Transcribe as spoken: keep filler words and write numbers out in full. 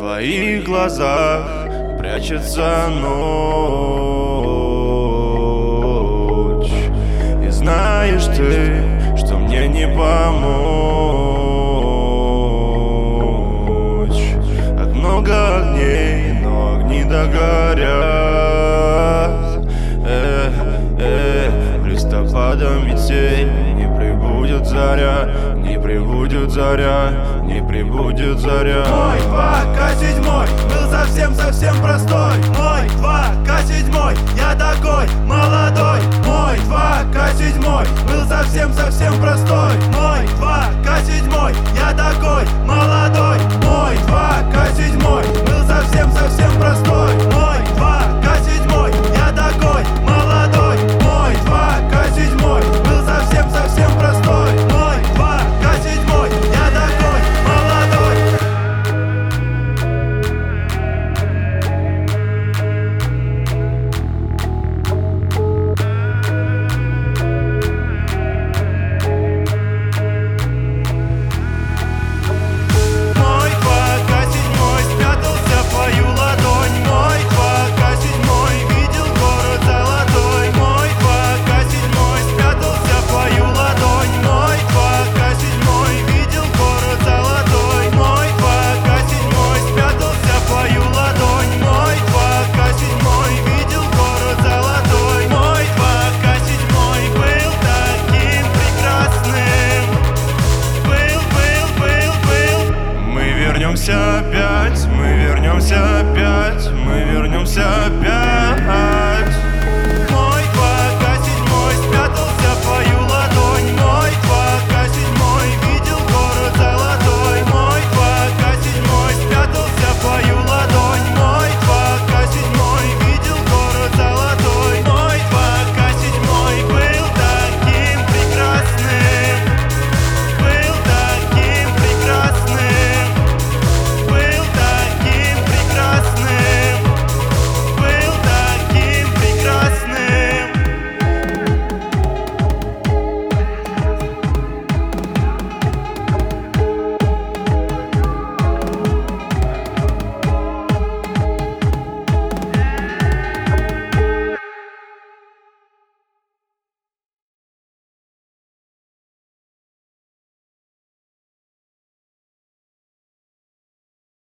твоих глазах прячется ночь. И знаешь ты, что мне не помочь. От много огней, но огни догорят. Эх, эх, листопадом метель, не прибудет заря, не прибудет заря, не прибудет заря. Мой два ка седьмой был совсем-совсем простой. Мой два ка седьмой, я такой молодой. Мой два ка седьмой был совсем-совсем простой. Мой два ка седьмой, я такой молодой. Мой два ка седьмой был совсем-совсем простой. Мой два ка седьмой, я такой молодой. Мой два ка седьмой был совсем-совсем простой. Мой два ка седьмой, я такой молодой. Мой два ка седьмой спрятался в твою ладонь. Мой два ка седьмой видел город золотой. Мой два ка седьмой спрятался в твою ладонь. Мой два ка седьмой видел город золотой. Мой два ка седьмой спрятался в твою ладонь. Мой два ка седьмой видел город золотой. Мой два ка седьмой был таким прекрасным. Был, был, был, был. Мы вернемся опять, мы вернемся опять, мы вернемся опять.